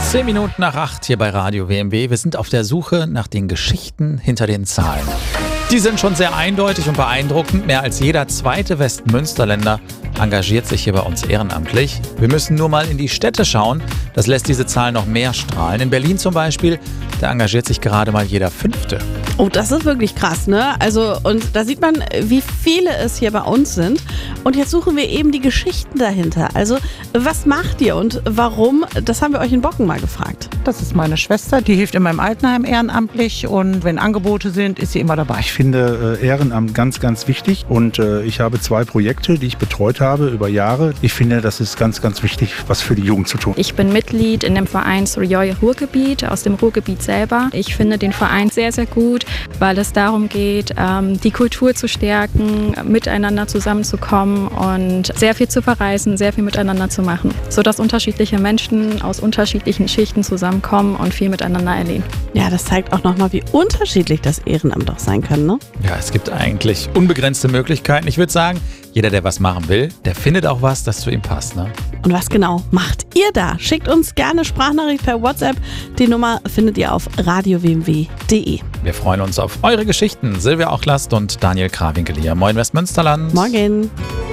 7:10 hier bei Radio WMW. Wir sind auf der Suche nach den Geschichten hinter den Zahlen. Die sind schon sehr eindeutig und beeindruckend. Mehr als jeder zweite Westmünsterländer engagiert sich hier bei uns ehrenamtlich. Wir müssen nur mal in die Städte schauen. Das lässt diese Zahl noch mehr strahlen. In Berlin zum Beispiel, da engagiert sich gerade mal jeder Fünfte. Oh, das ist wirklich krass, ne? Also, und da sieht man, wie viele es hier bei uns sind. Und jetzt suchen wir eben die Geschichten dahinter. Also, was macht ihr und warum? Das haben wir euch in Bocken mal gefragt. Das ist meine Schwester, die hilft in meinem Altenheim ehrenamtlich und wenn Angebote sind, ist sie immer dabei. Ich finde Ehrenamt ganz, ganz wichtig und ich habe 2 Projekte, die ich betreut habe über Jahre. Ich finde, das ist ganz, ganz wichtig, was für die Jugend zu tun. Ich bin Mitglied in dem Verein Strojoy Ruhrgebiet aus dem Ruhrgebiet selber. Ich finde den Verein sehr, sehr gut, weil es darum geht, die Kultur zu stärken, miteinander zusammenzukommen und sehr viel zu verreisen, sehr viel miteinander zu machen, sodass unterschiedliche Menschen aus unterschiedlichen Schichten zusammenkommen und viel miteinander erleben. Ja, das zeigt auch nochmal, wie unterschiedlich das Ehrenamt auch sein kann, ne? Ja, es gibt eigentlich unbegrenzte Möglichkeiten. Ich würde sagen, jeder, der was machen will, der findet auch was, das zu ihm passt, ne? Und was genau macht ihr da? Schickt uns gerne Sprachnachricht per WhatsApp. Die Nummer findet ihr auf radiowmw.de. Wir freuen uns auf eure Geschichten. Silvia Ochlast und Daniel Krawinkel hier. Moin Westmünsterland. Morgen.